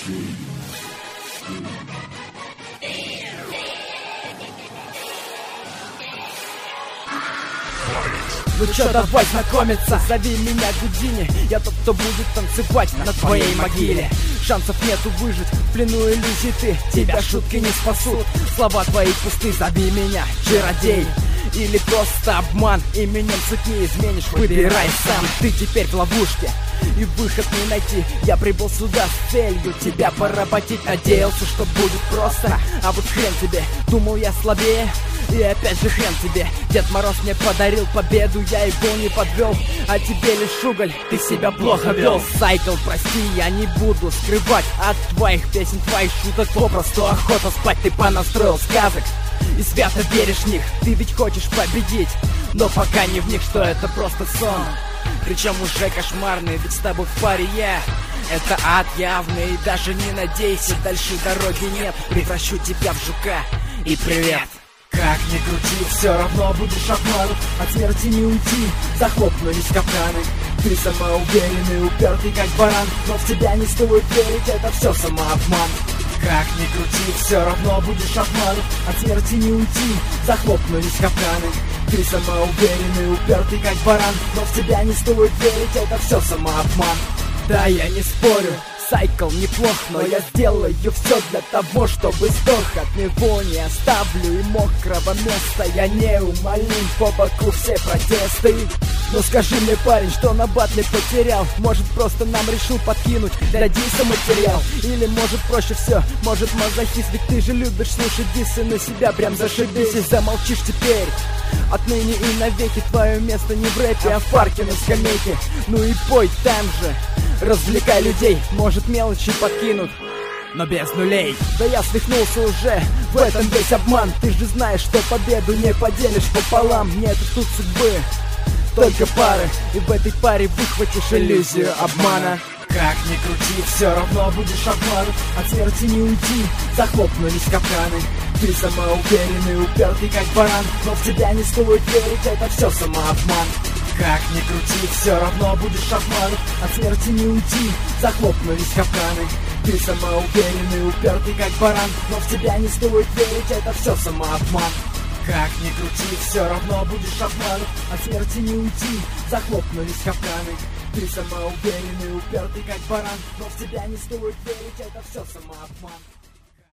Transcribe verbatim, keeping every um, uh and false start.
Ну чё, давай знакомиться, зови меня Гудини. Я тот, кто будет танцевать на твоей могиле. Шансов нету выжить, в плену иллюзий ты. Тебя шутки не спасут, слова твои пусты. Зови меня чародей или просто обман. Именем суть не изменишь, выбирай сам. Ты теперь в ловушке и выход не найти. Я прибыл сюда с целью тебя поработить. Надеялся, что будет просто, а вот хрен тебе. Думал, я слабее, и опять же хрен тебе. Дед Мороз мне подарил победу, я его не подвел. А тебе лишь уголь, ты себя плохо вел. Сайкл, прости, я не буду скрывать от твоих песен, твоих шуток попросту охота спать. Ты понастроил сказок и свято веришь в них. Ты ведь хочешь победить, но пока не в них, что это просто сон. Причем уже кошмарный, ведь с тобой в паре я. Это ад явный, и даже не надейся, дальше дороги нет. Превращу тебя в жука и привет. Как ни крути, все равно будешь обманут. От смерти не уйти, захлопнулись капканы. Ты самоуверенный, упертый как баран, но в тебя не стоит верить, это все самообман. Как ни крути, все равно будешь обманут. От смерти не уйти, захлопнулись капканы. Ты самоуверенный, упертый как баран, но в тебя не стоит верить, это все самообман. Да, я не спорю, Сайкл неплох, но я сделаю все для того, чтобы сдох. От него не оставлю и мокрого места. Я неумолим, по боку все протесты. Но скажи мне, парень, что на батле потерял? Может, просто нам решил подкинуть для диса материал? Или может проще все, может мазохист? Ведь ты же любишь слушать дисы на себя, прям зашибись. И замолчишь теперь отныне и навеки. Твое место не в рэпе, а в парке на скамейке. Ну и пой там же, развлекай людей. Может, мелочи подкинут, но без нулей. Да я свихнулся уже, в этом весь обман. Ты же знаешь, что победу не поделишь пополам. Нет тут судьбы, только пары, и в этой паре выхватишь иллюзию обмана. Как ни крути, все равно будешь обманут. От смерти не уйти, захлопнулись капканы. Ты самоуверенный, упертый как баран, но в тебя не стоит верить, это все самообман. Как ни крути, все равно будешь обманут. От смерти не уйти, захлопнулись капканы. Ты самоуверенный, упертый как баран, но в тебя не стоит верить, это все самообман. Как ни крути, все равно будешь обманут. От смерти не уйти, захлопнулись капканы. Ты самоуверенный, упертый как баран, но в тебя не стоит верить, это все самообман.